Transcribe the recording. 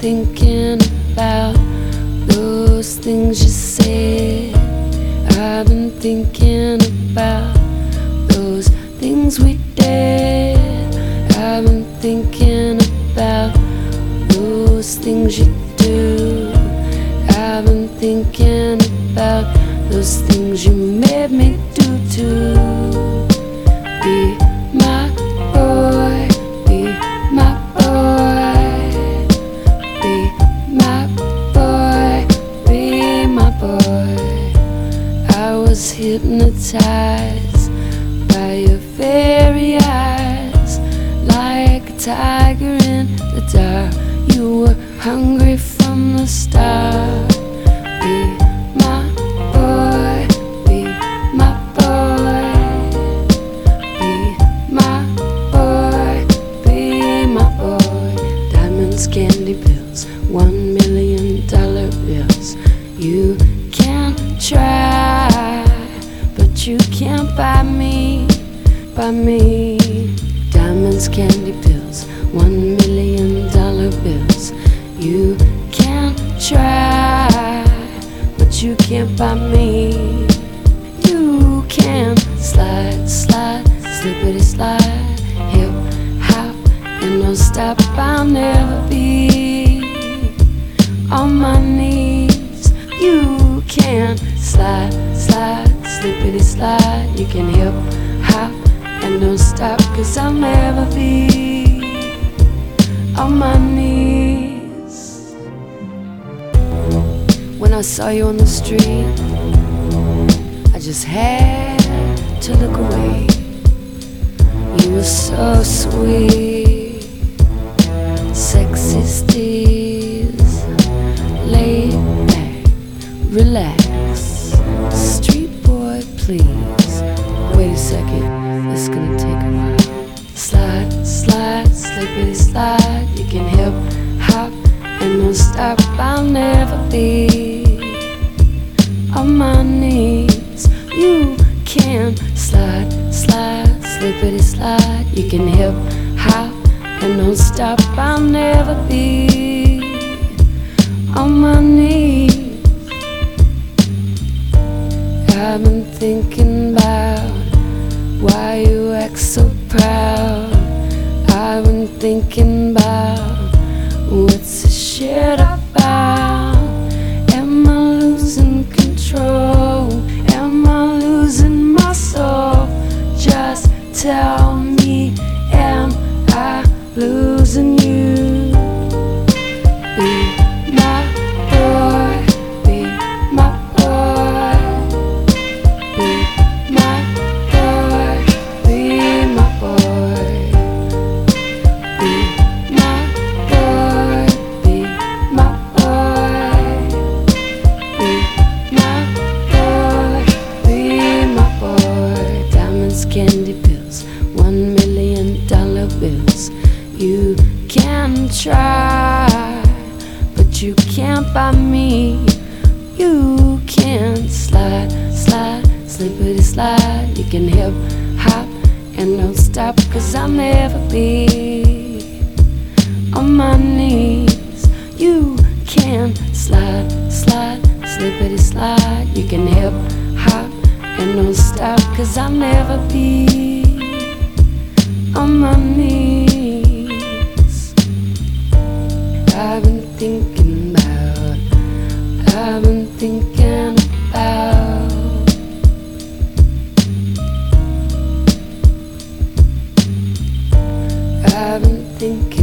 thinking about those things you said. I've been thinking about those things we did. I've been thinking about those things you do. I've been thinking about those things you made me do too. Be my boy, be my boy, be my boy, be my boy. I was hypnotized by your very eyes, like a tiger in the dark. You were hungry from the start. Be my boy, be my boy, be my boy, be my boy. Diamonds, candy pills, $1 million bills. You can try, but you can't buy me, buy me. Diamonds, candy pills, $1 million bills. You can try, but you can't buy me. You can slide, slide, slippity slide, hip hop, and don't stop. I'll never be on my knees. You can slide, slide, slippity slide. You can hip hop and don't stop, 'cause I'll never be on my knees. When I saw you on the street, I just had to look away. You were so sweet, sexy steez, laid back, relax, street boy please. Wait a second, it's gonna take a while. Slide, slide, slippity slide. You can hip hop and don't stop. I'll never be on my knees. You can slide, slide, slippity slide. You can hip hop and don't stop. I'll never be on my knees. I've been thinking about why you act so proud. I've been thinking about what's this shit about. Am I losing control? Am I losing my soul? Just tell me, am I losing you? Be my boy, be my boy, be my boy, be my boy, be my boy, be my boy, be my boy, be my boy. Diamonds, candy pills, $1 million bills. You can try, but you can't buy me. You can slide, slide, slippity slide. You can hip hop and don't stop, 'cause I'll never be on my knees. You can slide, slide, slippity slide. You can hip hop and don't stop, 'cause I'll never be on my knees. I've been thinking about, I've been thinking about. I've been thinking